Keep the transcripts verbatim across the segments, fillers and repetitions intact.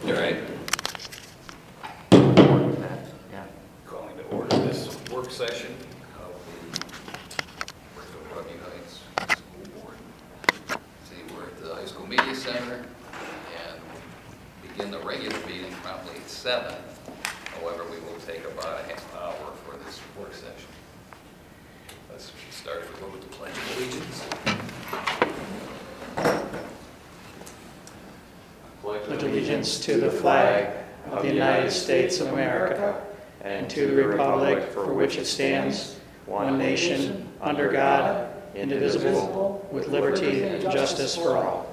All right. Yeah. Calling to order this work session of the Brookfield Rugby Heights School Board. See, we're at the high school media center and we begin the regular meeting promptly at seven. However, we will take about a half hour for this work session. Let's start with go with the Pledge of Allegiance. Pledge allegiance to the flag of the United States of America and to the republic for which it stands, one nation, under God, indivisible, with liberty and justice for all.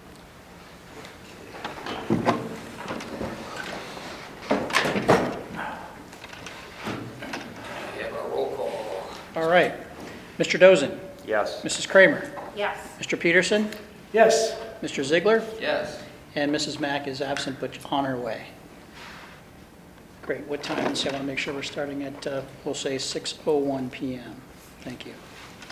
We have our roll call. All right. Mister Dozen. Yes. Missus Kramer. Yes. Mister Peterson. Yes. Mister Ziegler. Yes. And Missus Mack is absent but on her way. Great. What time? Let's see, I want to make sure we're starting at, uh, we'll say six oh one p m Thank you.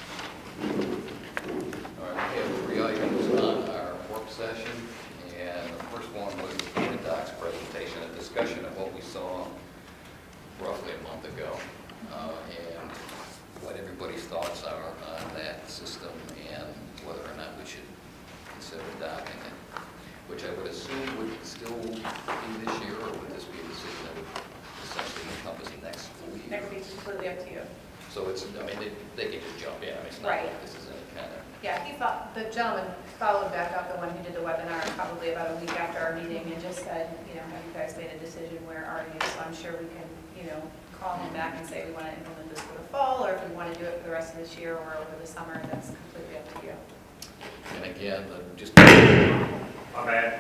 All right, we have three items on our work session, and the first one was the Doc's presentation, a discussion of what we saw roughly a month ago, uh, and what everybody's thoughts are on that system and whether or not we should consider adopting it, which I would assume would still be this year, or would this be a decision that would essentially encompass next school year? That would be completely up to you. So it's, I mean, they, they can just jump in, I mean, it's not Right. like this is any kind of. Yeah, he thought, the gentleman followed back up, the one who did the webinar, probably about a week after our meeting, and just said, you know, have you guys made a decision, where are you? So I'm sure we can, you know, call him back and say we want to implement this for the fall, or if we want to do it for the rest of this year or over the summer, that's completely up to you. And again, the, just. My bad.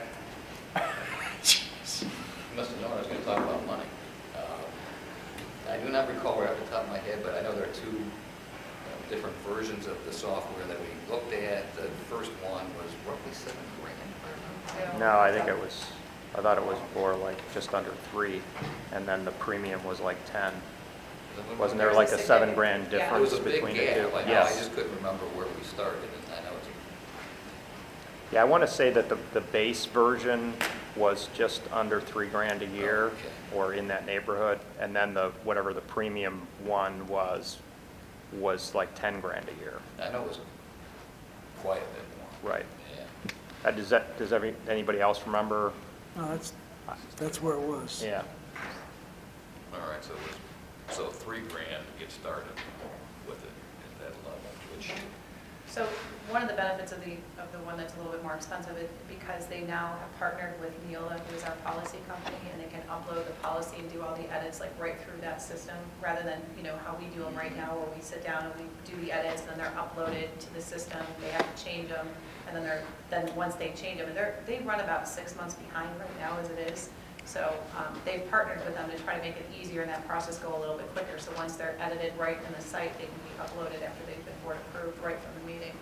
You must have known I was going to talk about money. Uh, I do not recall right off the top of my head, but I know there are two uh, different versions of the software that we looked at. The first one was roughly seven grand, if I remember. So- No, I think it was, I thought it was more like just under three, and then the premium was like ten. Wasn't there There's like a a seven significant- grand yeah. It difference was a big between the gap. two? I know, I Yes. just couldn't remember where we started, and I know it's. Yeah, I want to say that the, the base version was just under three grand a year, Okay. or in that neighborhood, and then the, whatever the premium one was, was like ten grand a year. I know it was quite a bit more. Right. Yeah. Uh, Does that, does every, anybody else remember? No, that's, that's where it was. Yeah. All right, so it was, so three grand to get started with it at that level, which. So one of the benefits of the, of the one that's a little bit more expensive is because they now have partnered with Neola, who is our policy company, and they can upload the policy and do all the edits like right through that system, rather than, you know, how we do them right now, where we sit down and we do the edits, and then they're uploaded to the system, they have to change them, and then they're, then once they change them, and they're, they run about six months behind right now as it is. So um, they've partnered with them to try to make it easier and that process go a little bit quicker. So once they're edited right in the site, they can be uploaded after they've been board approved right from the meeting.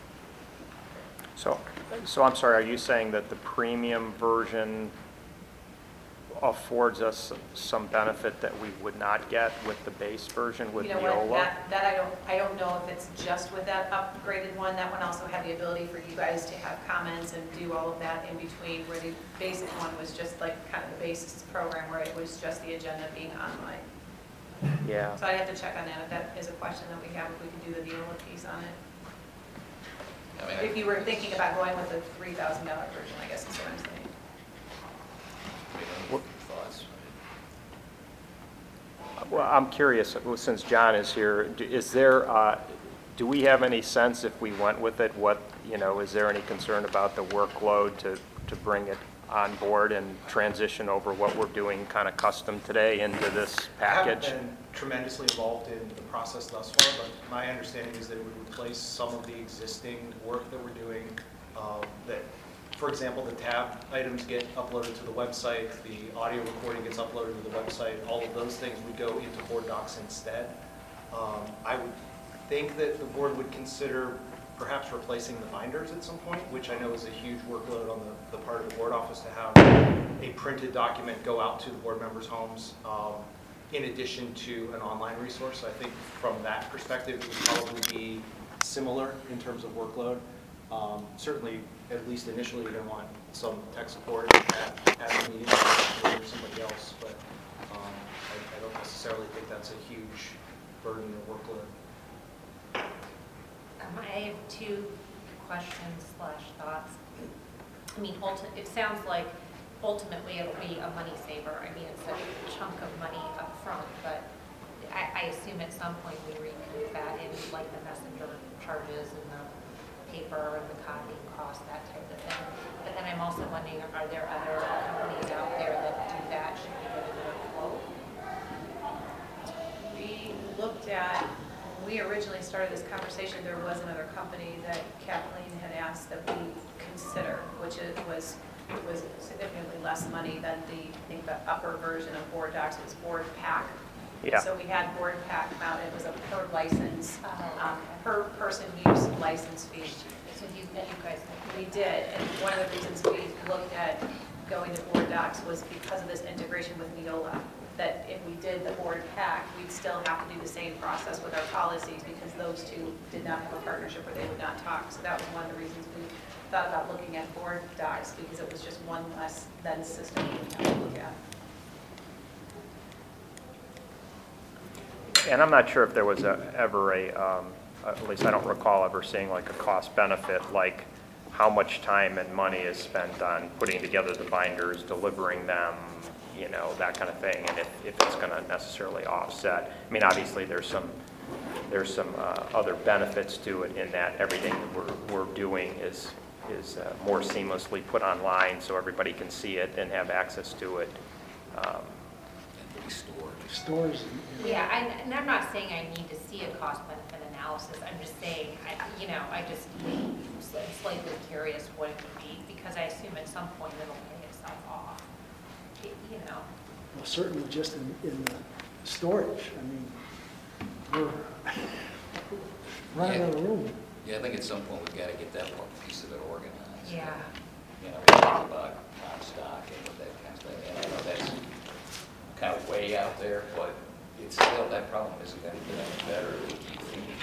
So, so I'm sorry, are you saying that the premium version affords us some benefit that we would not get with the base version with You know what, Neola? that, that I don't, I don't know if it's just with that upgraded one. That one also had the ability for you guys to have comments and do all of that in between, where the basic one was just like kind of the basis program, where it was just the agenda being online. Yeah. So I'd have to check on that, if that is a question that we have, if we can do the Neola piece on it. I mean, If you were thinking about going with the three thousand dollar version, I guess is what I'm saying. What thoughts? Well, I'm curious, since John is here, d- is there, uh, do we have any sense if we went with it, what, you know, is there any concern about the workload to, to bring it on board and transition over what we're doing kind of custom today into this package? I haven't been tremendously involved in the process thus far, but my understanding is that it would replace some of the existing work that we're doing. um, That, for example, the tab items get uploaded to the website, the audio recording gets uploaded to the website, all of those things would go into Board Docs instead. Um, I would think that the board would consider perhaps replacing the binders at some point, which I know is a huge workload on the, the part of the board office to have a printed document go out to the board members' homes, um, in addition to an online resource. I think from that perspective, it would probably be similar in terms of workload. Um, certainly, at least initially, you're going to want some tech support at, at the meeting. I have two questions slash thoughts. I mean, ulti- it sounds like ultimately it'll be a money saver. I mean, it's a chunk of money up front, but I, I assume at some point we recoup that in like the messenger charges and the paper and the copying cost, that type of thing. But then I'm also wondering, are there other companies out there that do that? Should we get another quote? We looked at, when we originally started this conversation, there was another company that Kathleen had asked that we consider, which it was, it was significantly less money than the, I think the upper version of Board Docs was Board Pack. Yeah. So we had Board Pack come out, it was a per license, um, per person use license fee. So you, you guys, We did, and one of the reasons we looked at going to Board Docs was because of this integration with Neola, that if we did the Board Pack, we'd still have to do the same process with our policies because those two did not have a partnership or they would not talk. So that was one of the reasons we thought about looking at Board Docs, because it was just one less than system we would have to look at. And I'm not sure if there was a, ever a, um, at least I don't recall ever seeing like a cost benefit, like how much time and money is spent on putting together the binders, delivering them, you know, that kind of thing, and if, if it's going to necessarily offset. I mean, obviously there's some, there's some uh, other benefits to it in that everything that we're, we're doing is, is uh, more seamlessly put online so everybody can see it and have access to it. Um, And restored. Stores. yeah, I, and I'm not saying I need to see a cost benefit analysis. I'm just saying, I, you know, I just am slightly curious what it would be, because I assume at some point it'll pay itself off. It- You know, Well, certainly just in, in the storage. I mean, we're running out of room. Yeah, I think at some point we've got to get that one piece of it organized. yeah. You know, we talk about Comstock and that kind of thing, and I know that's kind of way out there, but it's still, that problem isn't going to get any better with keep feeding.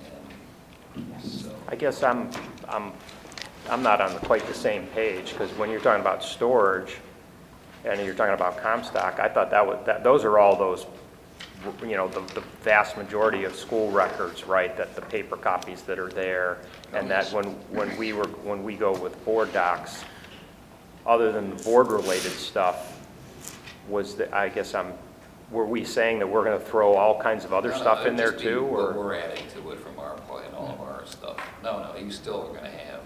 And so, I guess I'm, I'm, I'm not on quite the same page, because when you're talking about storage, and you're talking about Comstock, I thought that was, that, those are all those, you know, the, the vast majority of school records, right, that the paper copies that are there, and that when, when we were, when we go with Board Docs, other than the board-related stuff, was that, I guess I'm, were we saying that we're gonna throw all kinds of other No, no, stuff it'd in there just be too, what or? we're adding to it from our point and all of our stuff. No, no, you still are going to have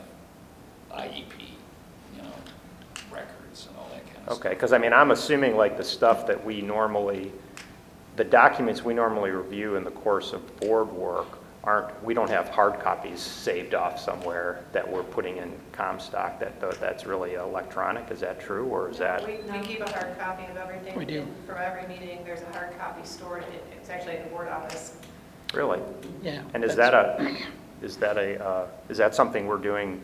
I E P, you know, records and all that kind of stuff. Okay, because I mean, I'm assuming like the stuff that we normally, the documents we normally review in the course of board work aren't, we don't have hard copies saved off somewhere that we're putting in Comstock, that, that's really electronic, is that true, or is that? We, we keep a hard copy of everything. We do. And from every meeting, there's a hard copy stored, It- it's actually at the board office. Really? Yeah. And is that's- that a, is that a, uh, is that something we're doing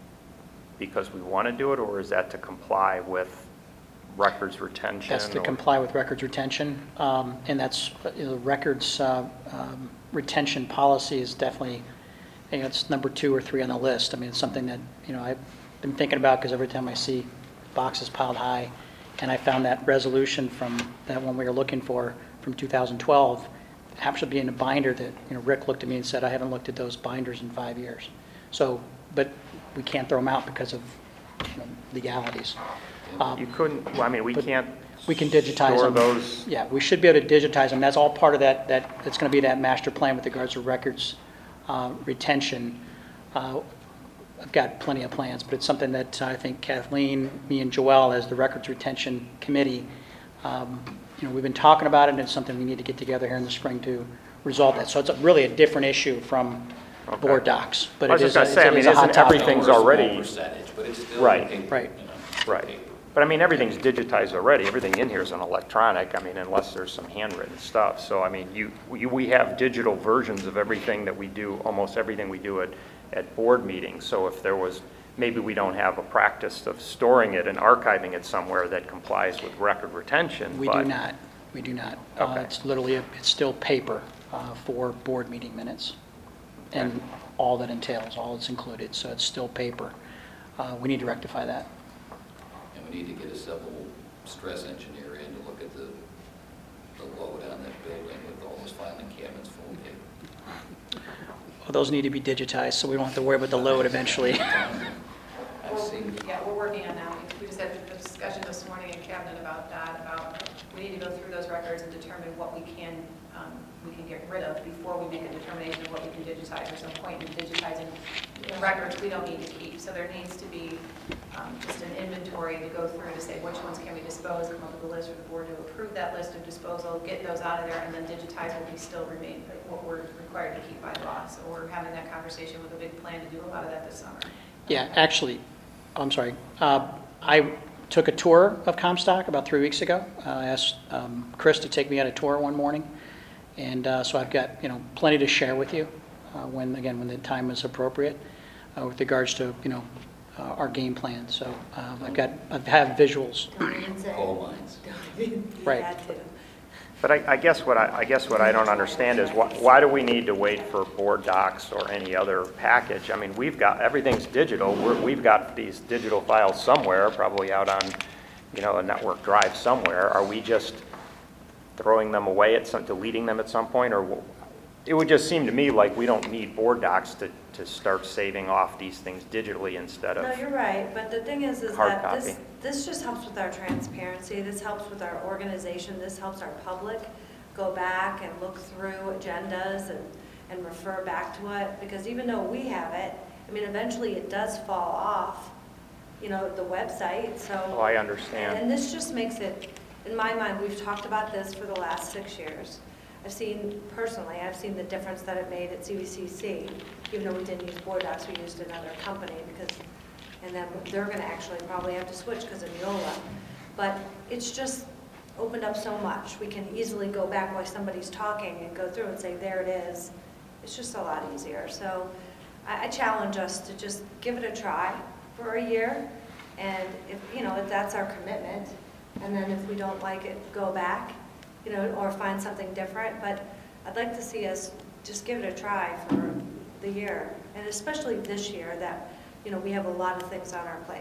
because we want to do it, or is that to comply with records retention? That's to or- comply with records retention, um, and that's, uh, you know, records uh, um, retention policy is definitely, I think it's number two or three on the list. I mean, it's something that, you know, I've been thinking about, because every time I see boxes piled high, and I found that resolution from that one we were looking for from two thousand twelve, happens to be in a binder that, you know, Rick looked at me and said, I haven't looked at those binders in five years. So, but we can't throw them out because of, you know, legalities. Um, You couldn't, well, I mean, we But can't. we can digitize Store them. those, Yeah, we should be able to digitize them. That's all part of that, that, it's going to be that master plan with regards to records uh, retention. Uh, I've got plenty of plans, but it's something that I think Kathleen, me and Joelle, as the records retention committee, um, you know, we've been talking about it, and it's something we need to get together here in the spring to resolve that. So it's a- really a different issue from Okay. board docs, but I was it just is, a- gonna say, I it mean, is a hot isn't topic. everything's Small already- percentage, but it's still Right. paper, Right. you know, Right. paper. But I mean, everything's digitized already. Everything in here is an electronic, I mean, unless there's some handwritten stuff. So, I mean, you, we we have digital versions of everything that we do, almost everything we do at, at board meetings. So if there was, maybe we don't have a practice of storing it and archiving it somewhere that complies with record retention. We do but- not, we do not. Uh, Okay. It's literally, a- it's still paper uh, for board meeting minutes, and all that entails, all that's included, so it's still paper. Uh, We need to rectify that. And we need to get a civil stress engineer in to look at the the load on that building with all those filing cabinets full of paper. Well, those need to be digitized, so we don't have to worry about the load eventually. I've seen, Yeah, we're working on that. We just had a discussion this morning in cabinet about that, about we need to go through those records and determine what we can, um, we can get rid of before we make a determination of what we can digitize. There's no point in digitizing the records we don't need to keep. So there needs to be um, just an inventory to go through to say which ones can we dispose, come up with a list for the board to approve that list of disposal, get those out of there, and then digitize what we still remain, what we're required to keep by law. So we're having that conversation with a big plan to do a lot of that this summer. Yeah, actually, I'm sorry. Uh, I took a tour of Comstock about three weeks ago. Uh, I asked um, Chris to take me on a tour one morning, and uh, so I've got, you know, plenty to share with you uh, when, again, when the time is appropriate uh, with regards to, you know, uh, our game plan. So um, I've got, I have visuals. coal mines. Right. But I, I guess what I, I guess what I don't understand is why, why do we need to wait for board docs or any other package? I mean, we've got, everything's digital. We're, we've got these digital files somewhere, probably out on, you know, a network drive somewhere. Are we just throwing them away at some, deleting them at some point? Or wh- it would just seem to me like we don't need board docs to, to start saving off these things digitally instead of. No, you're right, but the thing is, is hard that this, copy. this just helps with our transparency, this helps with our organization, this helps our public go back and look through agendas and, and refer back to it, because even though we have it, I mean, eventually it does fall off, you know, the website, so. Oh, I understand. And this just makes it, in my mind, we've talked about this for the last six years. I've seen, personally, I've seen the difference that it made at C V C C, even though we didn't use board docs, we used another company, because, and then they're gonna actually probably have to switch because of Neola. But it's just opened up so much. We can easily go back while somebody's talking and go through and say, there it is. It's just a lot easier. So I, I challenge us to just give it a try for a year. And if, you know, if that's our commitment, and then if we don't like it, go back, you know, or find something different. But I'd like to see us just give it a try for the year, and especially this year that, you know, we have a lot of things on our plate.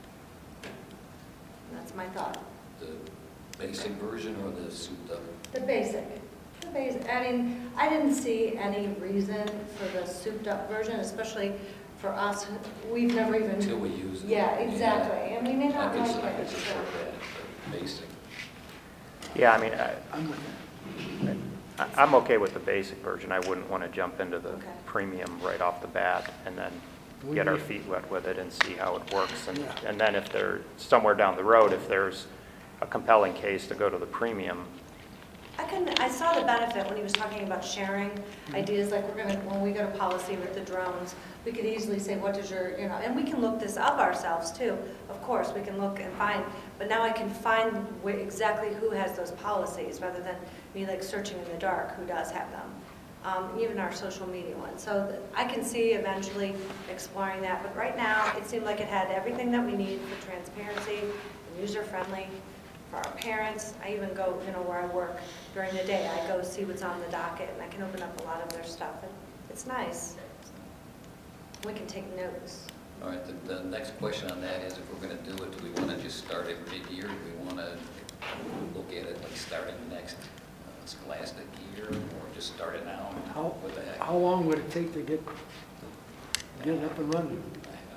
And that's my thought. The basic version or the souped up? The basic, the basic. I mean, I didn't see any reason for the souped up version, especially for us. We've never even. Until we use it. Yeah, exactly. And we may I not could, like I could it. so- support that, but basic. Yeah, I mean, I, I'm with that. I- I'm okay with the basic version. I wouldn't want to jump into the Okay. premium right off the bat and then get our feet wet with it and see how it works. And, Yeah. and then if there, somewhere down the road, if there's a compelling case to go to the premium, I can, I saw the benefit when he was talking about sharing ideas, like we're gonna, when we go to policy with the drones, we could easily say, what does your, you know, and we can look this up ourselves too. Of course, we can look and find, but now I can find where, exactly who has those policies, rather than me like searching in the dark who does have them. Um, even our social media ones. So th- I can see eventually exploring that, but right now, it seemed like it had everything that we need for transparency, and user-friendly, for our parents. I even go, you know, where I work during the day, I go see what's on the docket, and I can open up a lot of their stuff, and it's nice. We can take notes. All right, the, the next question on that is, if we're gonna do it, do we wanna just start it mid-year? Do we wanna look at it like starting next uh, scholastic year, or just start it now? How, What the heck? how long would it take to get, get it up and running? I don't know.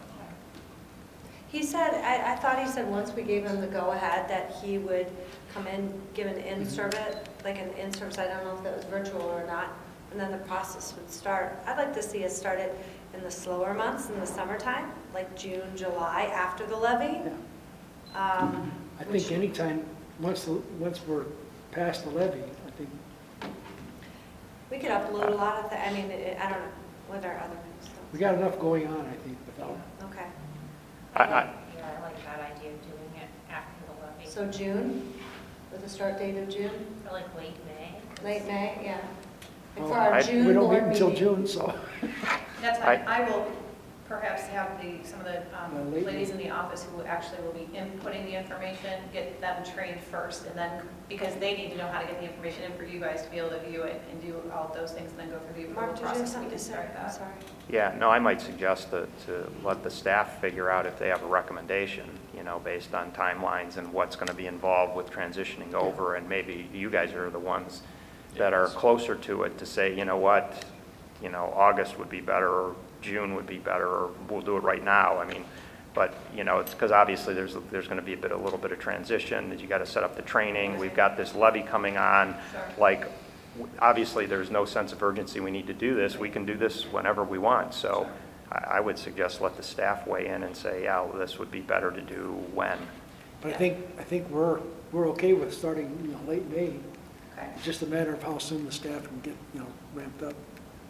He said, I, I thought he said once we gave him the go-ahead that he would come in, give an in-service, like an in-service, I don't know if that was virtual or not, and then the process would start. I'd like to see it started in the slower months, in the summertime, like June, July, after the levy. Um, I which- think anytime, once, the- once we're past the levy, I think, We could upload a lot of, the- I mean, it- I don't know, what are other stuff? we got enough going on, I think, without. Okay, I, I, Yeah, I like that idea of doing it after the levy, so June, with the start date of June, or like late May. late May, yeah. And for Well, our I- June We don't meet board until meeting. June, so. That's I- fine. I will perhaps have the, some of the um, Uh, late- ladies in the office who actually will be inputting the information, get them trained first, and then, because they need to know how to get the information in for you guys to be able to view it and do all of those things, and then go through the Mark, approval did you have process. We something can to say? start I'm that. sorry. yeah, no, I might suggest that, to let the staff figure out if they have a recommendation, you you know, based on timelines and what's going to be involved with transitioning over, and maybe you guys are the ones that are Yes. closer to it to say, you know what, you know, August would be better, or June would be better, or we'll do it right now. I mean, but, you know, it's because obviously there's, there's going to be a bit, a little bit of transition, that you got to set up the training. We've got this levy coming on. Sure. Like, w- obviously, there's no sense of urgency. We need to do this. We can do this whenever we want. So I, I would suggest let the staff weigh in and say, yeah, well, this would be better to do when. But I think, I think we're, we're okay with starting, you know, late May. Okay. It's just a matter of how soon the staff can get, you know, ramped up.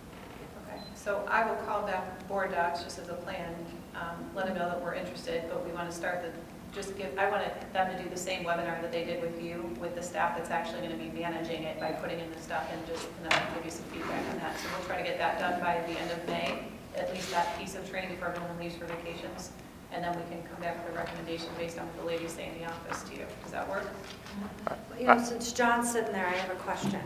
Okay, so I will call back board docs just as a plan, um, let them know that we're interested, but we want to start the, just give, I want them to do the same webinar that they did with you, with the staff that's actually going to be managing it by putting in the stuff and just, and then I can give you some feedback on that. So we'll try to get that done by the end of May, at least that piece of training before everyone leaves for vacations. And then we can come back with a recommendation based on what the ladies say in the office to you. Does that work? You know, since John's sitting there, I have a question.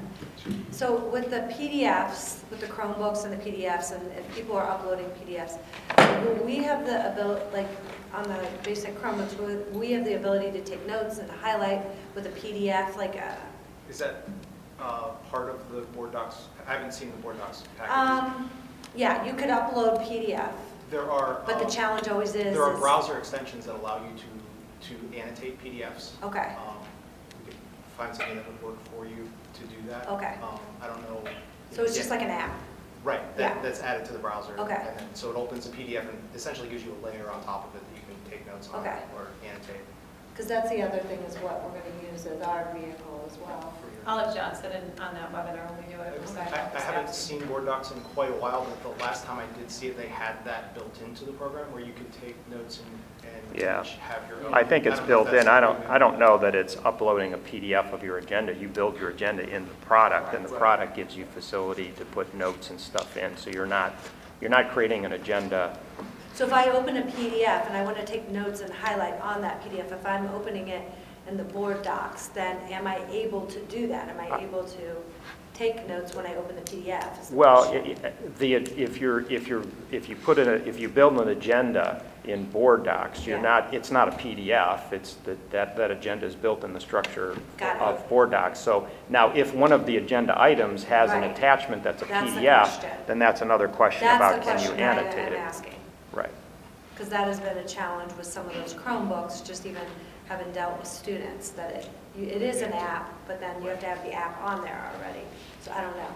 So with the P D Fs, with the Chromebooks and the P D Fs, and if people are uploading P D Fs, will we have the ability, like on the basic Chromebooks, will we have the ability to take notes and highlight with a P D F, like a, Is that uh, part of the board docs? I haven't seen the board docs packages. um, yeah, you could upload P D F, There are. but the um, challenge always is. There are is- browser extensions that allow you to, to annotate P D Fs. Okay, Um, We could find something that would work for you to do that. Okay. Um, I don't know. so it's just Yeah. like an app. Right, Yeah. that, that's added to the browser. Okay. And then, so it opens a P D F and essentially gives you a layer on top of it that you can take notes on Okay. or annotate Because that's the other thing is what we're going to use as our vehicle as well. for your. I'll have John sit in on that webinar when we do it. with I, staff. I haven't seen board docs in quite a while, but the last time I did see it, they had that built into the program where you could take notes and, and Yeah. each have your own. I think it's don't know if built that's in. I don't, something I don't know that it's uploading a P D F of your agenda. You build your agenda in the product, and the product gives you facility to put notes and stuff in. So you're not, you're not creating an agenda. So if I open a P D F and I want to take notes and highlight on that P D F, if I'm opening it in the board docs, then am I able to do that? Am I able to take notes when I open the P D F? Is the Well, question. i- i- the, if you're, if you're, if you put in a, if you build an agenda in board docs, you're Yeah. not, it's not a P D F. It's that, that, that agenda is built in the structure Got it. of board docs. So now, if one of the agenda items has an Right. attachment that's a That's the P D F, question. then that's another question That's about the can you question I annotate am it? asking. Right. Because that has been a challenge with some of those Chromebooks, just even having dealt with students, that it, you- it is an app, but then you have to have the app on there already. So I don't know.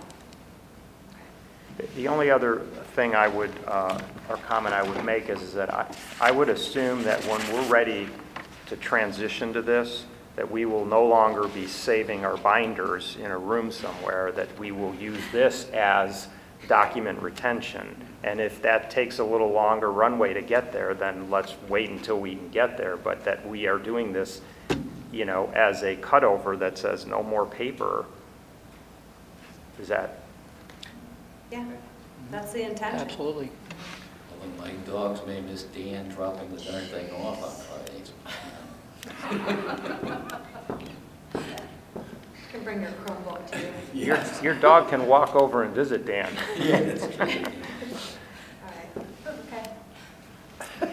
The only other thing I would, uh, or comment I would make is, is that I, I would assume that when we're ready to transition to this, that we will no longer be saving our binders in a room somewhere, that we will use this as document retention. And if that takes a little longer runway to get there, then let's wait until we can get there. But that we are doing this, you know, as a cutover that says no more paper. Is that? Yeah, that's the intention. Absolutely. Well, then my dogs may miss Dan dropping the darn thing off on Fridays. You can bring your Chromebook to you. Your, your dog can walk over and visit Dan. All right, okay.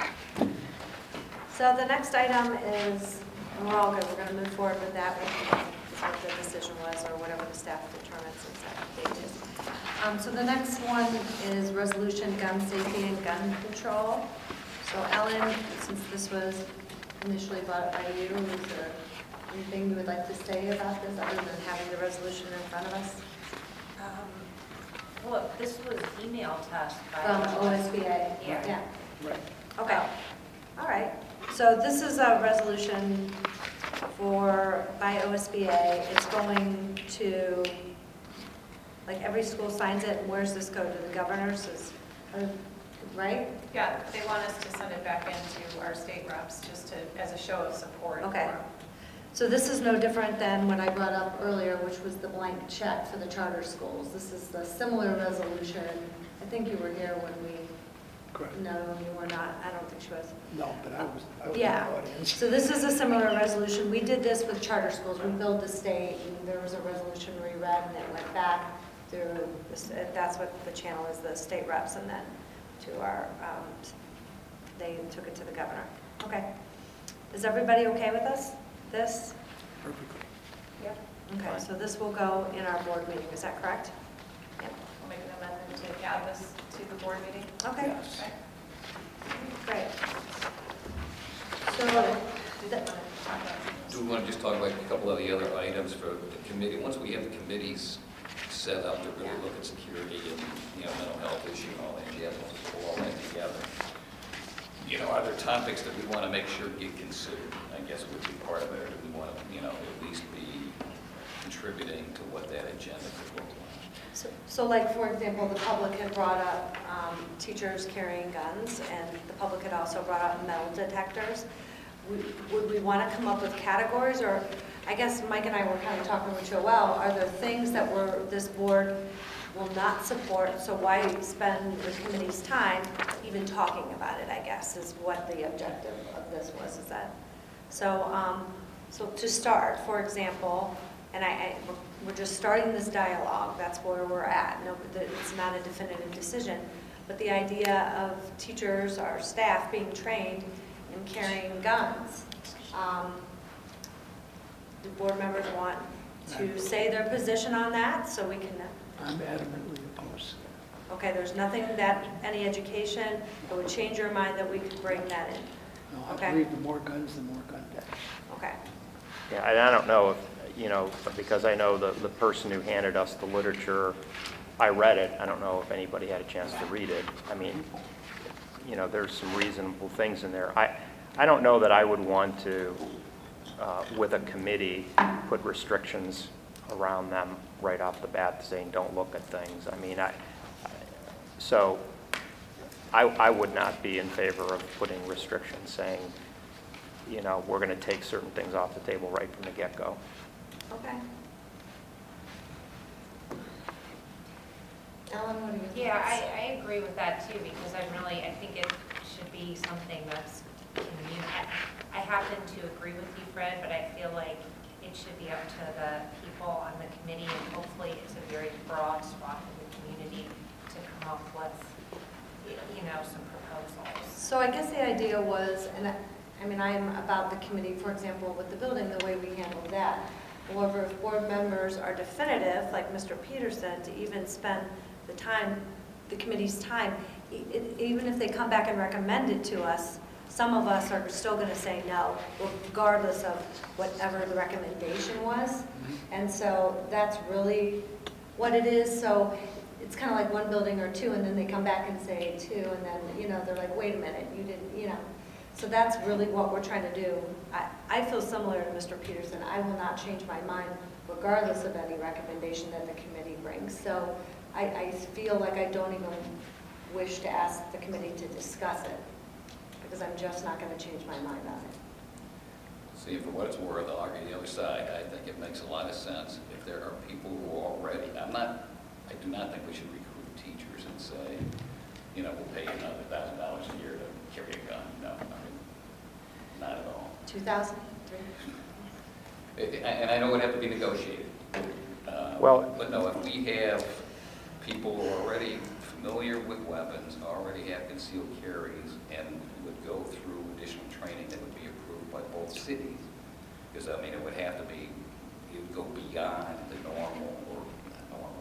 So the next item is, and we're all good, we're going to move forward with that, with what the decision was, or whatever the staff determines since that date is. Um, So the next one is resolution gun safety and gun control. So Ellen, since this was initially brought by you, is there anything you would like to say about this, other than having the resolution in front of us? Um, Well, this was emailed to us by. From O S B A? Yeah. Right. Okay, all right. So this is a resolution for, by O S B A. It's going to, like, every school signs it, and where's this go, to the governors, is, uh, right? Yeah, they want us to send it back into our state reps, just to, as a show of support. Okay. for- So this is no different than what I brought up earlier, which was the blank check for the charter schools. This is the similar resolution. I think you were here when we, Correct. no, you were not, I don't think she was. No, but I was, I was in Yeah. the audience. So this is a similar resolution. We did this with charter schools. We billed the state, and there was a resolution reread, and it went back through, this- that's what the channel is, the state reps, and then to our, um, they took it to the governor. Okay. Is everybody okay with us, this? Perfectly. Yep. Okay, so this will go in our board meeting, is that correct? Yep. We'll make an amendment to add this to the board meeting. Okay, Yes. great. So, that- Do we want to just talk about a couple of the other items for the committee? Once we have the committees set up to really look at security and, you know, mental health issue and all that, you have to pull all that together. You know, are there topics that we want to make sure get considered? I guess would be part of it, or do we want to, you know, at least be contributing to what that agenda could look like? So, so like, for example, the public had brought up um, teachers carrying guns, and the public had also brought up metal detectors. Would- Would we want to come up with categories, or, I guess Mike and I were kind of talking with Joelle, are there things that we're, this board will not support, so why spend the committee's time even talking about it, I guess, is what the objective of this was, is that. So, um, so to start, for example, and I, I, we're just starting this dialogue, that's where we're at. No, it's not a definitive decision, but the idea of teachers or staff being trained in carrying guns. Um, Do board members want to say their position on that, so we can, I'm adamantly opposed. okay, there's nothing that, any education that would change your mind that we could bring that in? No, I Okay. believe the more guns, the more gun deaths. Okay, Yeah, and I don't know if, you know, because I know the, the person who handed us the literature, I read it. I don't know if anybody had a chance to read it. I mean, you know, there's some reasonable things in there. I, I don't know that I would want to, uh, with a committee, put restrictions around them right off the bat saying, don't look at things. I mean, I, so I, I would not be in favor of putting restrictions saying, you know, we're going to take certain things off the table right from the get-go. okay. Ellen, what do you think? Yeah, I, I agree with that too, because I'm really, I think it should be something that's, commun- I I happen to agree with you, Fred, but I feel like it should be up to the people on the committee, and hopefully it's a very broad swath of the community to come up with, you know, some proposals. So I guess the idea was, and I, I mean, I'm about the committee, for example, with the building, the way we handled that. However, if board members are definitive, like Mister Peterson, to even spend the time, the committee's time, e- e- even if they come back and recommend it to us, some of us are still going to say no, regardless of whatever the recommendation was. And so that's really what it is. So it's kind of like one building or two, and then they come back and say two, and then, you know, they're like, wait a minute, you didn't, you know. So that's really what we're trying to do. I, I feel similar to Mister Peterson. I will not change my mind regardless of any recommendation that the committee brings. So I, I feel like I don't even wish to ask the committee to discuss it, because I'm just not going to change my mind on it. See, for what it's worth, I'll argue the other side. I think it makes a lot of sense if there are people who are already, I'm not, I do not think we should recruit teachers and say, you know, we'll pay you another thousand dollars a year to carry a gun. No, I mean, not at all. two thousand three? It- And I know it would have to be negotiated. Uh, Well- But no, if we have people who are already familiar with weapons, already have concealed carries, and would go through additional training that would be approved by both cities, because, I mean, it would have to be, it would go beyond the normal, or not normal,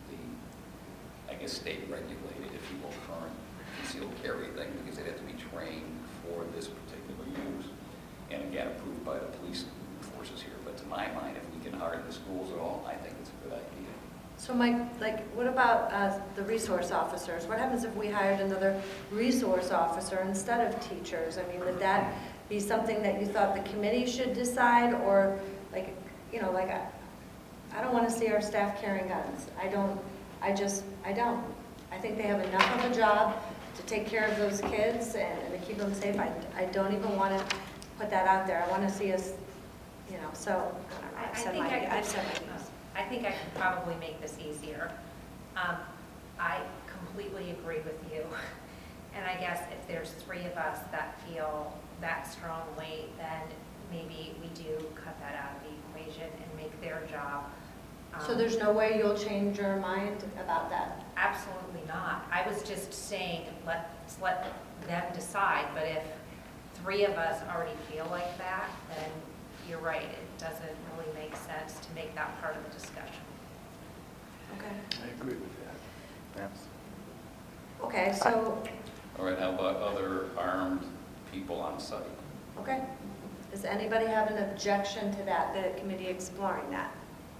the, I guess, state regulated, if you will, current concealed carry thing, because they'd have to be trained for this particular use, and again, approved by the police forces here. But to my mind, if we can harden the schools at all, I think it's a good idea. So Mike, like, what about uh, the resource officers? What happens if we hired another resource officer instead of teachers? I mean, would that be something that you thought the committee should decide, or like, you know, like, I, I don't want to see our staff carrying guns. I don't, I just, I don't. I think they have enough of a job to take care of those kids and, and to keep them safe. I, I don't even want to put that out there. I want to see us, you know, so, I don't know, I- I I've said think my, I could- I've said my piece. I think I could probably make this easier. Um, I completely agree with you. And I guess if there's three of us that feel that strongly, then maybe we do cut that out of the equation and make their job. So um, there's no way you'll change your mind about that? Absolutely not. I was just saying, let's let them decide, but if three of us already feel like that, then you're right, it doesn't really make sense to make that part of the discussion. Okay. I agree with that. Okay, so, All right, how about other armed people on site? okay. Does anybody have an objection to that, the committee exploring that?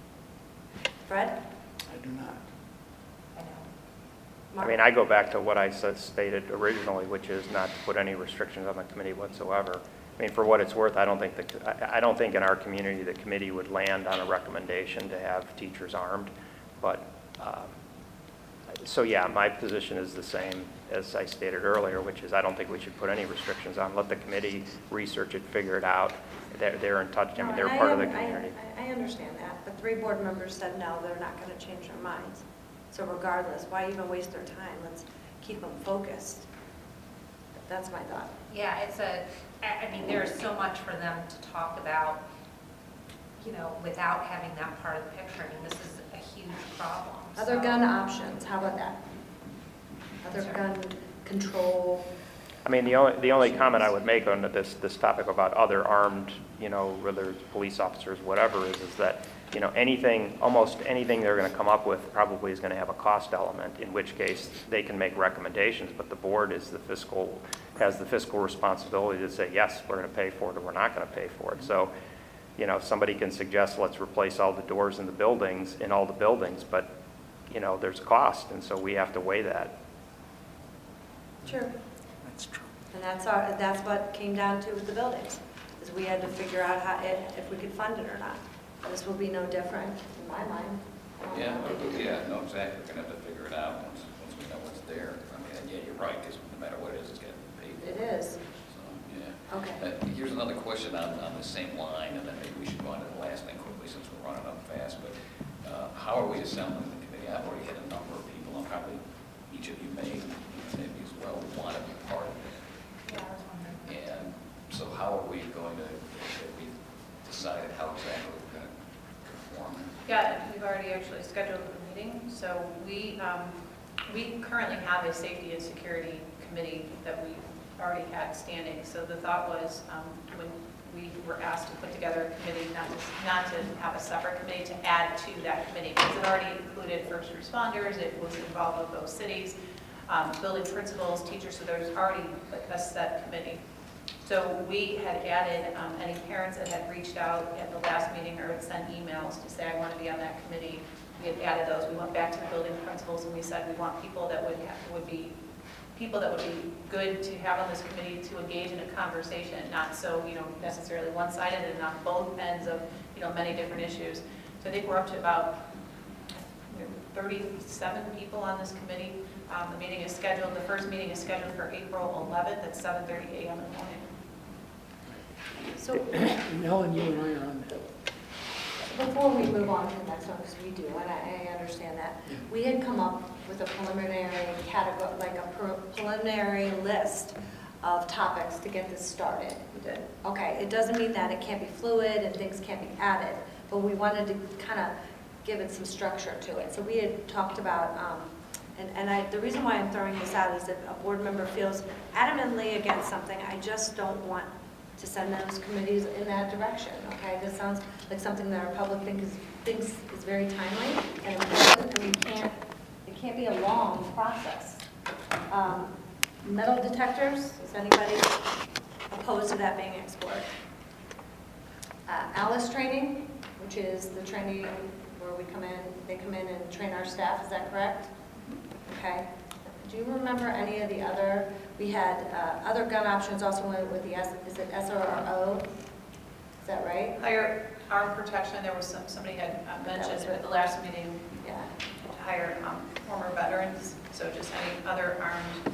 Fred? I do not. I know. I Mark? mean, I go back to what I said- stated originally, which is not to put any restrictions on the committee whatsoever. I mean, for what it's worth, I don't think, the, I I don't think in our community the committee would land on a recommendation to have teachers armed, but, um, so yeah, my position is the same as I stated earlier, which is I don't think we should put any restrictions on. Let the committee research it, figure it out. They're, they're in touch, I mean, No, they're and part of the am- I- community. I, I understand that, but three board members said no, they're not going to change their minds. So regardless, why even waste their time? Let's keep them focused. That's my thought. Yeah, it's a, I I mean, there's so much for them to talk about, you know, without having that part of the picture. I mean, this is a huge problem. Other so- gun options, how about that? Other Sure. gun control, I mean, the only, the only comment I would make on this, this topic about other armed, you know, whether it's police officers, whatever, is, is that, you know, anything, almost anything they're going to come up with probably is going to have a cost element, in which case they can make recommendations, but the board is the fiscal, has the fiscal responsibility to say, yes, we're going to pay for it, or we're not going to pay for it. So, you know, somebody can suggest, let's replace all the doors in the buildings, in all the buildings, but, you know, there's a cost, and so we have to weigh that. sure. That's true. And that's our, that's what came down to with the buildings, is we had to figure out how, if, if we could fund it or not. This will be no different, in my mind. I don't Yeah, know. yeah, no, exactly, we're gonna have to figure it out once, once we know what's there. I mean, and yeah, you're right, because no matter what it is, it's getting paid for. It is, So, yeah. okay. Uh, Here's another question on, on the same line, and then maybe we should go on to the last thing quickly since we're running up fast, but uh, how are we assembling the committee? I've already had a number of people, and probably each of you may, maybe as well, want to be part of it. Yeah, I was wondering. And so how are we going to, have we decided how exactly we're going to perform it? Yeah, we've already actually scheduled a meeting, so we, um, we currently have a safety and security committee that we already had standing. So the thought was, um, when we were asked to put together a committee, not to, not to have a separate committee, to add to that committee, because it already included first responders, it was involved with those cities, um, building principals, teachers, so there's already a- a set committee. So we had added um, any parents that had reached out at the last meeting or had sent emails to say, I want to be on that committee. We had added those. We went back to the building principals and we said, we want people that would have, would be, people that would be good to have on this committee to engage in a conversation, not so, you know, necessarily one-sided and on both ends of, you know, many different issues. So I think we're up to about thirty-seven people on this committee. Um, The meeting is scheduled, the first meeting is scheduled for April eleventh at seven thirty a m in the morning. So And Ellen, you and I are on that. before we move on to the next one, because we do, and I, I understand that, we had come up with a preliminary category, like a pre- preliminary list of topics to get this started. We did. Okay, it doesn't mean that it can't be fluid and things can't be added, but we wanted to kind of give it some structure to it. So we had talked about, um, and, and I, the reason why I'm throwing this out is if a board member feels adamantly against something, I just don't want to send those committees in that direction, okay? This sounds like something that our public think is, thinks is very timely and important, and we can't, it can't be a long process. Um, Metal detectors, is anybody opposed to that being explored? Uh, Alice training, which is the training where we come in, they come in and train our staff, is that correct? Okay. Do you remember any of the other, we had uh, other gun options also with with the, S- is it S R O? Is that right? Higher arm protection, there was some, somebody had uh, mentioned was at it. the last meeting Yeah. to hire um, former veterans, so just any other armed.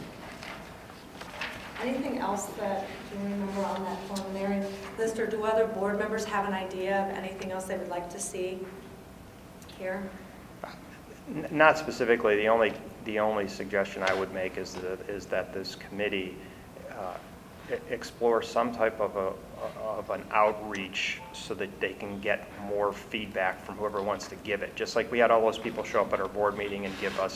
Anything else that you remember on that preliminary list, or do other board members have an idea of anything else they would like to see here? N- Not specifically, the only, the only suggestion I would make is that, is that this committee uh, e- explore some type of a, of an outreach so that they can get more feedback from whoever wants to give it. Just like we had all those people show up at our board meeting and give us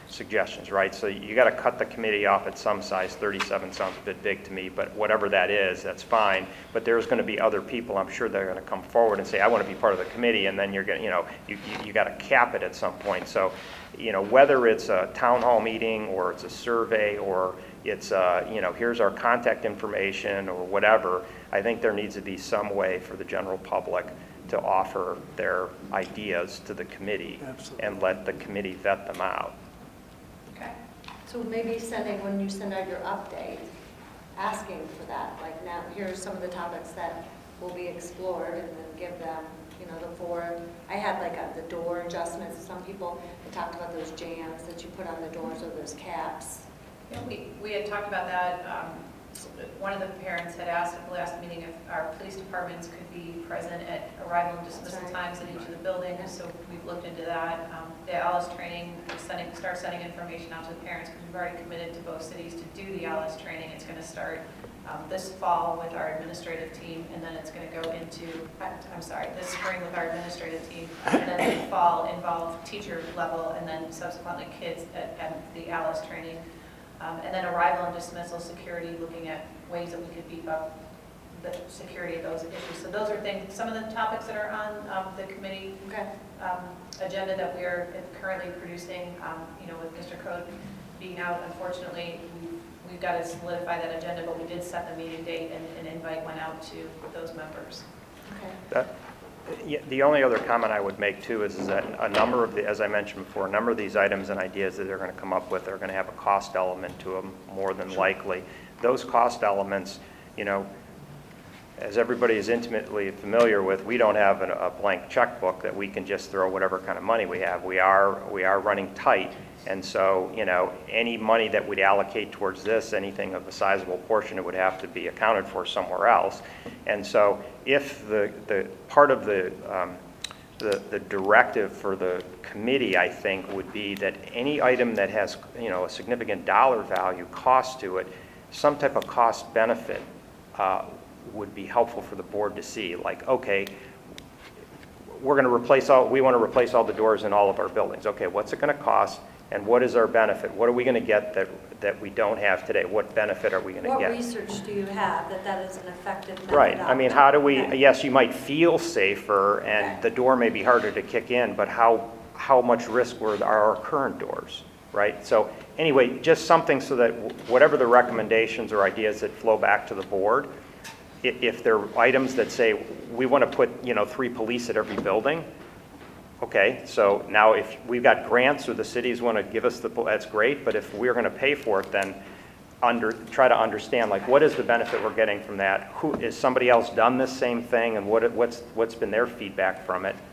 suggestions, right? So you got to cut the committee off at some size. thirty-seven sounds a bit big to me, but whatever that is, that's fine. But there's going to be other people, I'm sure they're going to come forward and say, I want to be part of the committee, and then you're going to, you know, you, you, you got to cap it at some point. So, you know, whether it's a town hall meeting or it's a survey or it's, uh, you know, here's our contact information or whatever, I think there needs to be some way for the general public to offer their ideas to the committee. Absolutely. And let the committee vet them out. Okay. So maybe sending, when you send out your update, asking for that, like now, here are some of the topics that will be explored, and then give them, you know, the four, I had like a, the door adjustments, some people, they talked about those jams that you put on the doors or those caps. Yeah, we, we had talked about that. Um, one of the parents had asked at the last meeting if our police departments could be present at arrival and dismissal That's right. times in each of the buildings, so we've looked into that. Um, the Alice training, we're sending, start sending information out to the parents, because we've already committed to both cities to do the Alice training. It's going to start um, this fall with our administrative team, and then it's going to go into, I'm sorry, this spring with our administrative team, and then in the fall involve teacher level, and then subsequently kids at, at the Alice training. Um, and then arrival and dismissal security, looking at ways that we could beef up the security of those issues. So those are things, some of the topics that are on um, the committee Okay. um, agenda that we are currently producing. Um, you know, with Mister Code being out, unfortunately, we've, we've got to solidify that agenda, but we did set the meeting date, and an invite went out to those members. Okay. That, yeah, the only other comment I would make too is, is that a number of the, as I mentioned before, a number of these items and ideas that they're going to come up with are going to have a cost element to them more than likely. Those cost elements, you know, as everybody is intimately familiar with, we don't have an, a blank checkbook that we can just throw whatever kind of money we have. We are, we are running tight. And so, you know, any money that we'd allocate towards this, anything of a sizable portion, it would have to be accounted for somewhere else. And so if the, the part of the, um, the, the directive for the committee, I think, would be that any item that has, you know, a significant dollar value cost to it, some type of cost benefit uh, would be helpful for the board to see. Like, okay, we're going to replace all, we want to replace all the doors in all of our buildings. Okay, what's it going to cost? And what is our benefit? What are we going to get that, that we don't have today? What benefit are we going to What get? research do you have that that is an effective methodology? Right. I mean, how do we, Okay. yes, you might feel safer and Okay. the door may be harder to kick in, but how, how much risk were are our current doors, right? So anyway, just something so that whatever the recommendations or ideas that flow back to the board, if, if there are items that say, we want to put, you know, three police at every building, okay, so now if we've got grants or the cities want to give us the, that's great, but if we're going to pay for it, then under, try to understand, like, what is the benefit we're getting from that? Who, is somebody else done this same thing, and what, what's, what's been their feedback from it?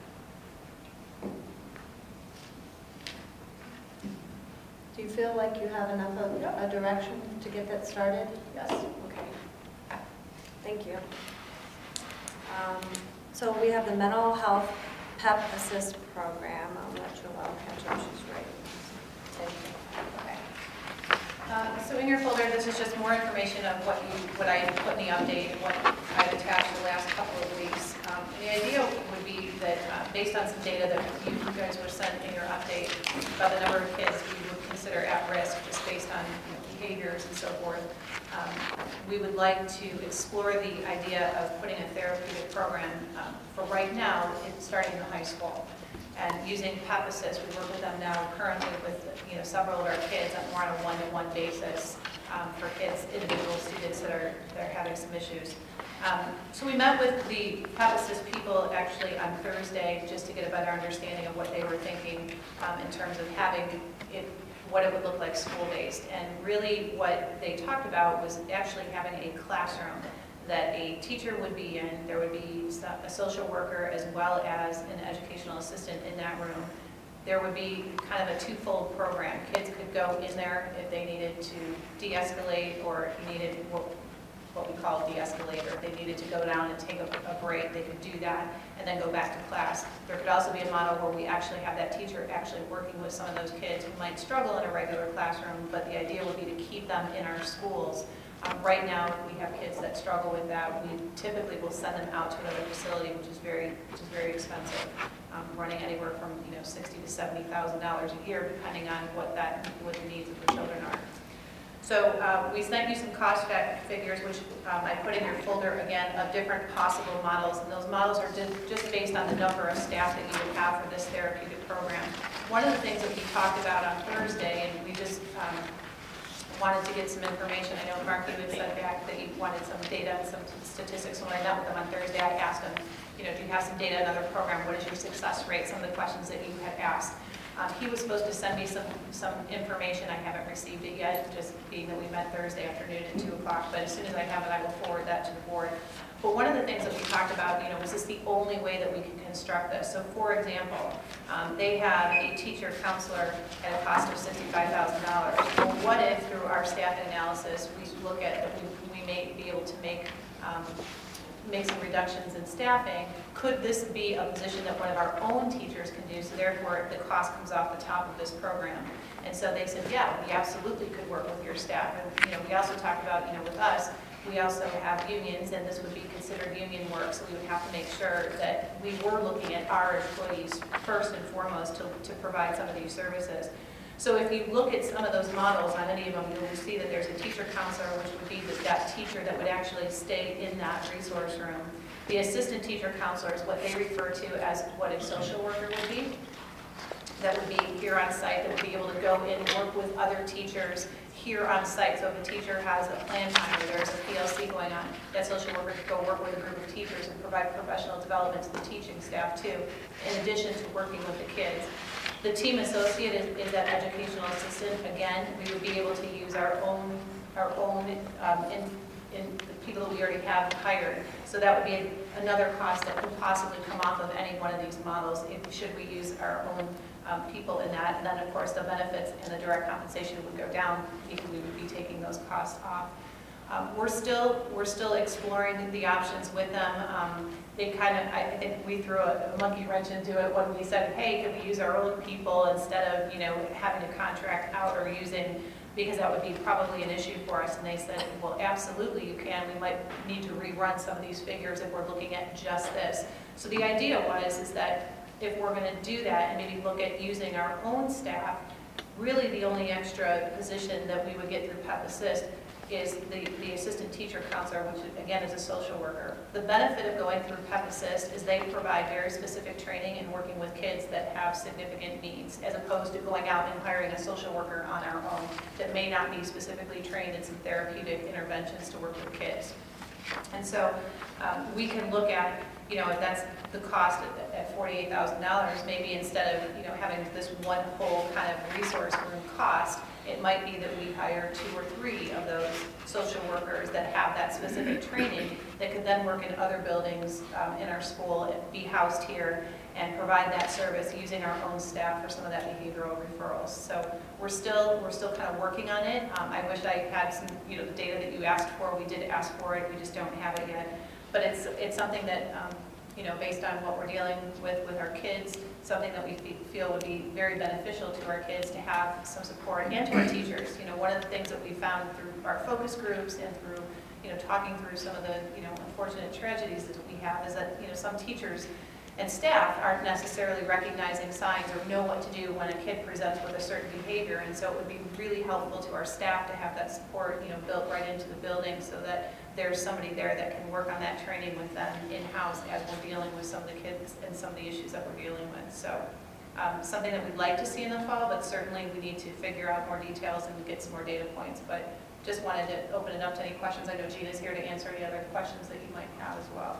Do you feel like you have enough of a direction to get that started? Yes. Okay. Thank you. Um, So we have the mental health PEP Assist program. I'll let Joelle catch up, she's right. Okay. Uh, So in your folder, this is just more information of what you, what I put in the update, and what I've attached the last couple of weeks. Um, and the idea would be that, uh, based on some data that you guys were sent in your update about the number of kids we would consider at risk, just based on, you know, behaviors and so forth, um, we would like to explore the idea of putting a therapeutic program um, for right now, in, starting in the high school. And using PEP Assist, we work with them now currently with, you know, several of our kids on more on a one-to-one basis um, for kids, individual students that are, that are having some issues. Um, so we met with the PEP Assist people actually on Thursday just to get a better understanding of what they were thinking um, in terms of having it, what it would look like school-based. And really what they talked about was actually having a classroom that a teacher would be in, there would be a social worker as well as an educational assistant in that room. There would be kind of a twofold program. Kids could go in there if they needed to de-escalate or needed what, what we call de-escalate, or if they needed to go down and take a, a break, they could do that and then go back to class. There could also be a model where we actually have that teacher actually working with some of those kids who might struggle in a regular classroom, but the idea would be to keep them in our schools Um, Right now, if we have kids that struggle with that, we typically will send them out to another facility, which is very, which is very expensive, um, running anywhere from, you know, sixty to seventy thousand dollars a year, depending on what that, what the needs of the children are. So uh, we sent you some cost fact figures, which um, I put in your folder again, of different possible models. And those models are ju- just based on the number of staff that you would have for this therapeutic program. One of the things that we talked about on Thursday, and we just um, wanted to get some information. I know, Mark, you had said back that you wanted some data and some statistics. When I met with them on Thursday, I asked them, you know, do you have some data in another program? What is your success rate? Some of the questions that you had asked. Um, he was supposed to send me some, some information. I haven't received it yet, just being that we met Thursday afternoon at two o'clock. But as soon as I have it, I will forward that to the board. But one of the things that we talked about, you know, was this the only way that we can construct this? So for example, um, they have a teacher counselor at a cost of sixty-five thousand dollars. Well, what if through our staffing analysis, we look at that we, we may be able to make um, make some reductions in staffing? Could this be a position that one of our own teachers can do, so therefore the cost comes off the top of this program? And so they said, yeah, we absolutely could work with your staff. And, you know, we also talked about, you know, with us, we also have unions, and this would be considered union work, so we would have to make sure that we were looking at our employees first and foremost to, to provide some of these services. So if you look at some of those models on any of them, you'll see that there's a teacher counselor, which would be that teacher that would actually stay in that resource room. The assistant teacher counselor is what they refer to as what a social worker would be. That would be here on site, that would be able to go in and work with other teachers here on site. So if a teacher has a plan time or there's a P L C going on, that social worker could go work with a group of teachers and provide professional development to the teaching staff too, in addition to working with the kids. The team associate is, is that educational assistant. Again, we would be able to use our own, our own um, in, in the people that we already have hired. So that would be a, another cost that could possibly come off of any one of these models if should we use our own um, people in that. And then of course the benefits and the direct compensation would go down because we would be taking those costs off. Um, we're still we're still exploring the options with them. Um, they kind of, I think we threw a monkey wrench into it when we said, hey, could we use our own people instead of, you know, having to contract out or using, because that would be probably an issue for us. And they said, well, absolutely you can. We might need to rerun some of these figures if we're looking at just this. So the idea was is that if we're going to do that and maybe look at using our own staff, really the only extra position that we would get through PEP Assist is the, the assistant teacher counselor, which again is a social worker. The benefit of going through PEP Assist is they provide very specific training and working with kids that have significant needs, as opposed to going out and hiring a social worker on our own that may not be specifically trained in some therapeutic interventions to work with kids. And so um, we can look at, you know, if that's the cost at, at forty-eight thousand dollars, maybe instead of, you know, having this one whole kind of resource room cost, it might be that we hire two or three of those social workers that have that specific training that could then work in other buildings um, in our school, be housed here, and provide that service using our own staff for some of that behavioral referrals. So we're still we're still kind of working on it. Um, I wish I had some, you know, the data that you asked for. We did ask for it. We just don't have it yet. But it's it's something that, um, you know, based on what we're dealing with with our kids, something that we feel would be very beneficial to our kids to have some support, and to our teachers. You know, one of the things that we found through our focus groups and through, you know, talking through some of the, you know, unfortunate tragedies that we have is that, you know, some teachers and staff aren't necessarily recognizing signs or know what to do when a kid presents with a certain behavior. And so it would be really helpful to our staff to have that support, you know, built right into the building so that there's somebody there that can work on that training with them in-house as we're dealing with some of the kids and some of the issues that we're dealing with. So um, something that we'd like to see in the fall, but certainly we need to figure out more details and get some more data points. But just wanted to open it up to any questions. I know Gina's here to answer any other questions that you might have as well.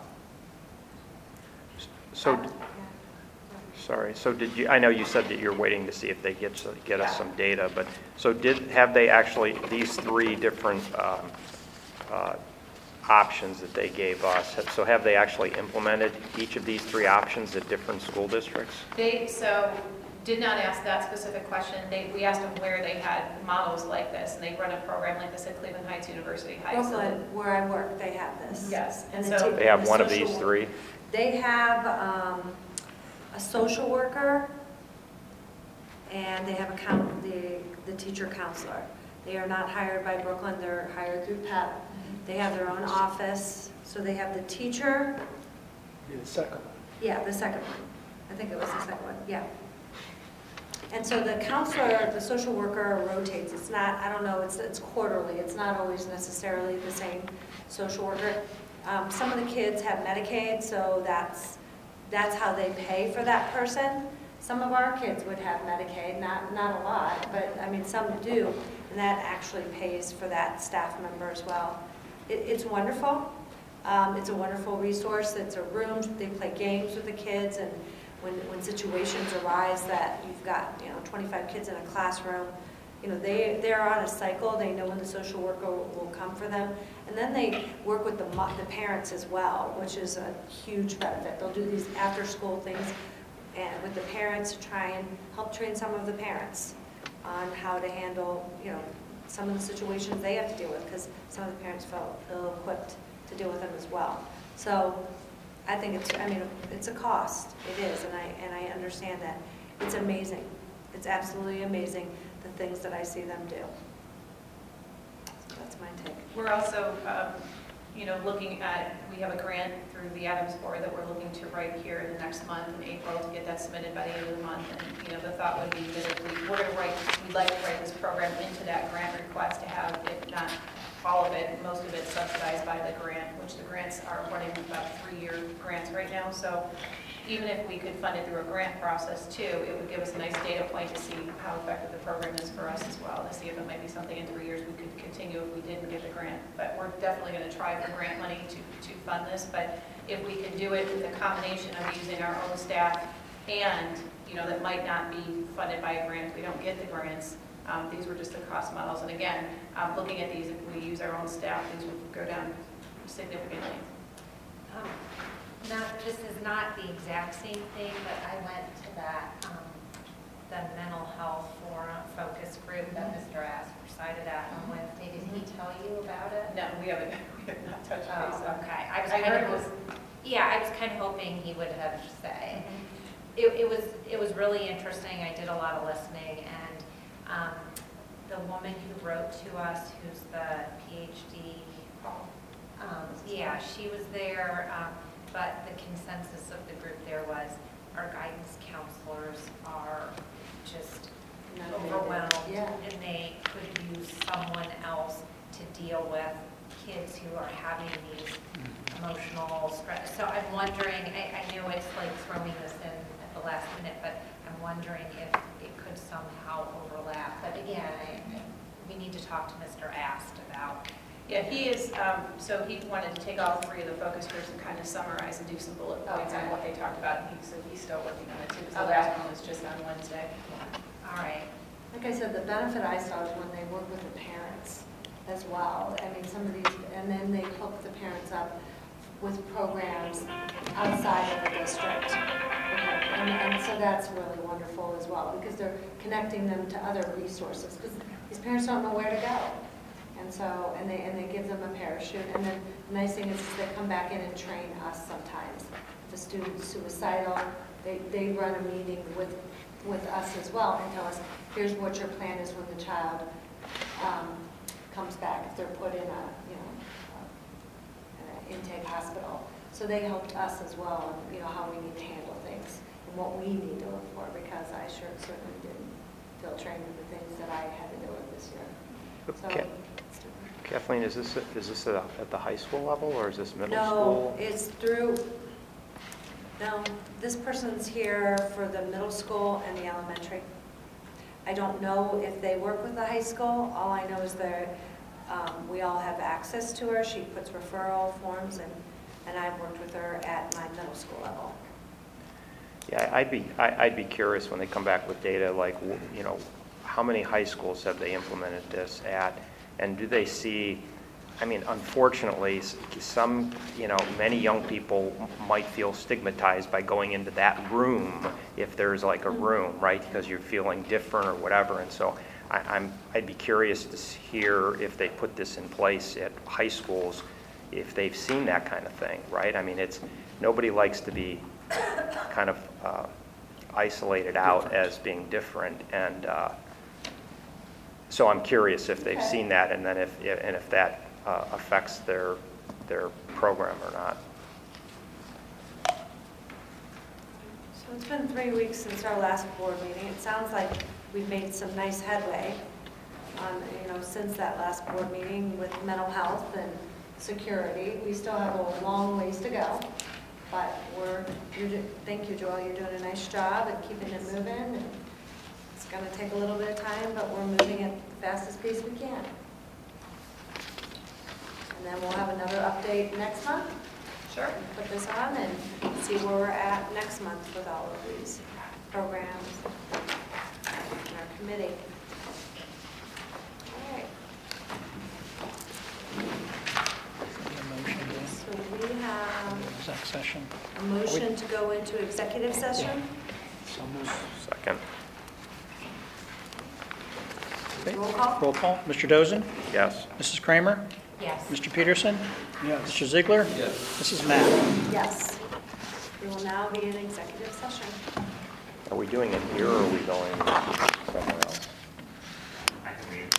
So, sorry, so did you, I know you said that you're waiting to see if they get, get us some data, but so did, have they actually, these three different um, uh, options that they gave us, so have they actually implemented each of these three options at different school districts? They, so, did not ask that specific question. They, we asked them where they had models like this, and they run a program like this at Cleveland Heights University High. Brooklyn, where I work, they have this. Yes, and the so- te- They have the one of social these work- three? They have um, a social worker, and they have a count, the, the teacher counselor. They are not hired by Brooklyn, they're hired through P E P. They have their own office, so they have the teacher, Be the second one. yeah, the second one. I think it was the second one, yeah. And so the counselor, the social worker rotates. It's not, I don't know, it's, it's quarterly. It's not always necessarily the same social worker. Um, some of the kids have Medicaid, so that's, that's how they pay for that person. Some of our kids would have Medicaid, not, not a lot, but I mean, some do, and that actually pays for that staff member as well. It, it's wonderful. Um, it's a wonderful resource. It's a room, they play games with the kids, and when, when situations arise that you've got, you know, twenty-five kids in a classroom, you know, they, they're on a cycle. They know when the social worker will, will come for them. And then they work with the, mo- the parents as well, which is a huge benefit. They'll do these after-school things and with the parents to try and help train some of the parents on how to handle, you know, some of the situations they have to deal with, because some of the parents felt ill-equipped to deal with them as well. So I think it's, I mean, it's a cost. It is, and I, and I understand that. It's amazing. It's absolutely amazing, the things that I see them do. So that's my take. We're also, um, you know, looking at, we have a grant through the Adams Board that we're looking to write here in the next month in April to get that submitted by the end of the month. And, you know, the thought would be that if we, we're going to write, we'd like to write this program into that grant request to have, if not all of it, most of it subsidized by the grant, which the grants are running about three-year grants right now. So even if we could fund it through a grant process too, it would give us a nice data point to see how effective the program is for us as well, to see if it might be something in three years we could continue if we didn't get the grant. But we're definitely going to try for grant money to, to fund this. But if we can do it with a combination of using our own staff and, you know, that might not be funded by a grant if we don't get the grants. Um, these were just the cost models. And again, um, looking at these, if we use our own staff, these would go down significantly. Um, Not, this is not the exact same thing, but I went to that, um, the mental health forum focus group that Mister Ask presided at on Wednesday. Did he tell you about it? No, we haven't, we have not touched base Oh, on. okay. I was I kind heard of, it was, yeah, I was kind of hoping he would have said. It, it was, it was really interesting. I did a lot of listening, and um, the woman who wrote to us, who's the PhD, um, yeah, she was there. Um, But the consensus of the group there was our guidance counselors are just overwhelmed. Yeah. And they could use someone else to deal with kids who are having these emotional stress. So I'm wondering, I, I know it's like throwing this in at the last minute, but I'm wondering if it could somehow overlap. But again, I, I, we need to talk to Mister Ast about. yeah, he is, um, so he wanted to take all three of the focus groups and kind of summarize and do some bullet points on Okay. what they talked about. And he said he's still working on it too, because the Okay. last one was just on Wednesday. All right. Like I said, the benefit I saw is when they work with the parents as well. I mean, some of these, and then they hook the parents up with programs outside of the district. And, and so that's really wonderful as well, because they're connecting them to other resources, because these parents don't know where to go. And so, and they, and they give them a parachute. And then the nice thing is they come back in and train us sometimes. If a student's suicidal, they, they run a meeting with, with us as well and tell us, here's what your plan is when the child um, comes back, if they're put in a, you know, an intake hospital. So they helped us as well, you know, how we need to handle things and what we need to look for, because I sure certainly didn't feel trained in the things that I had to deal with this year. So, Okay. Kathleen, is this, is this at at the high school level, or is this middle no, school? it's through, no, this person's here for the middle school and the elementary. I don't know if they work with the high school. All I know is that um, we all have access to her. She puts referral forms, and, and I've worked with her at my middle school level. Yeah, I'd be, I- I'd be curious when they come back with data, like, w- you know, how many high schools have they implemented this at? And do they see, I mean, unfortunately, s- some, you know, many young people m- might feel stigmatized by going into that room, if there's like a room, right? Because you're feeling different or whatever. And so I, I'm, I'd be curious to s- hear if they put this in place at high schools, if they've seen that kind of thing, right? I mean, it's, nobody likes to be kind of uh, isolated out as being different. And uh, So I'm curious if they've Okay. seen that, and then if, and if that uh, affects their, their program or not. So it's been three weeks since our last board meeting. It sounds like we've made some nice headway on, you know, since that last board meeting with mental health and security. We still have a long ways to go, but we're, you're, do- thank you, Joel, you're doing a nice job at keeping it moving. And it's going to take a little bit of time, but we're moving at the fastest pace we can. And then we'll have another update next month. Sure. Put this on and see where we're at next month with all of these programs and our committee. All right, so we have Exec session. a motion to go into executive session. So moved. Second. Okay. Roll call? Roll call. Mister Dozen? Yes. Missus Kramer? Yes. Mister Peterson? Yes. Mister Ziegler? Yes. Missus Mack? Yes. We will now be in executive session. Are we doing it here, or are we going?